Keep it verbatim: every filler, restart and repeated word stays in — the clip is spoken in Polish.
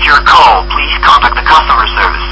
received your call. Please contact the customer service.